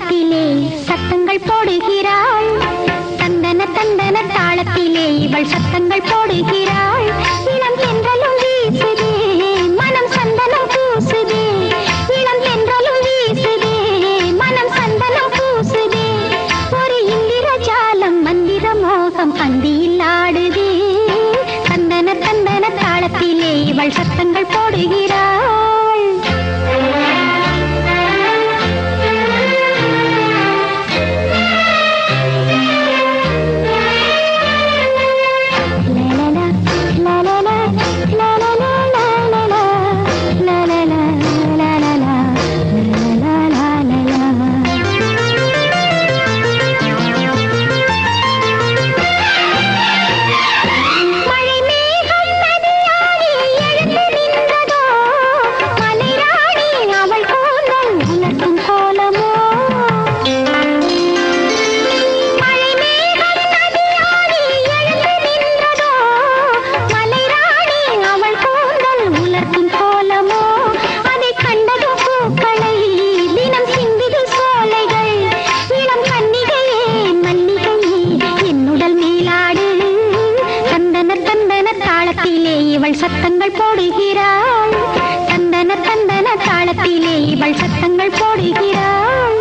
தாளத்திலே சத்தங்கள் போடுகிறாள். தந்தன தந்தன தாளத்திலே இவள் சத்தங்கள் போடுகிறாள். இளம் தென்றலும் வீசுதே, மனம் சந்தனம் பூசுதே. இளம் தென்றலும் வீசுதே, மனம் சந்தனம் பூசுதே. ஒரு இந்திர ஜாலம் மந்திர மோகம் அந்தியில் ஆடுதே. தந்தன தந்தன தாளத்திலே இவள் சத்தங்கள் போடுகிறாள். இவள் சத்தங்கள் போடுகிறாள். தந்தன தந்தன தாளத்திலே இவள் சத்தங்கள் போடுகிறாள்.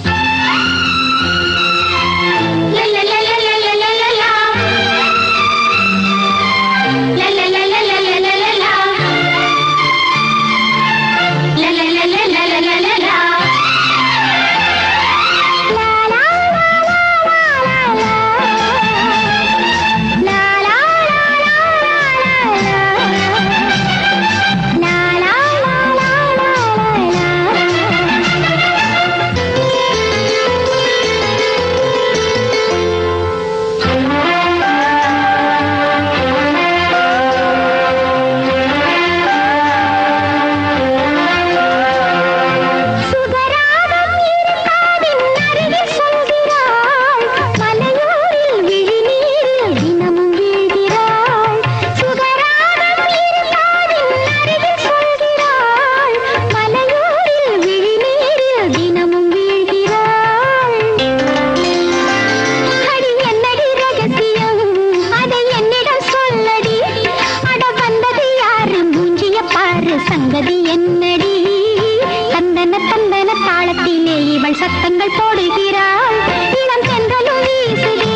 சங்கதி என்னடி? தந்தன தந்தன தாளத்திலே இவள் சத்தங்கள் போடுகிறாள். இளம் தென்றலும் வீசுதே.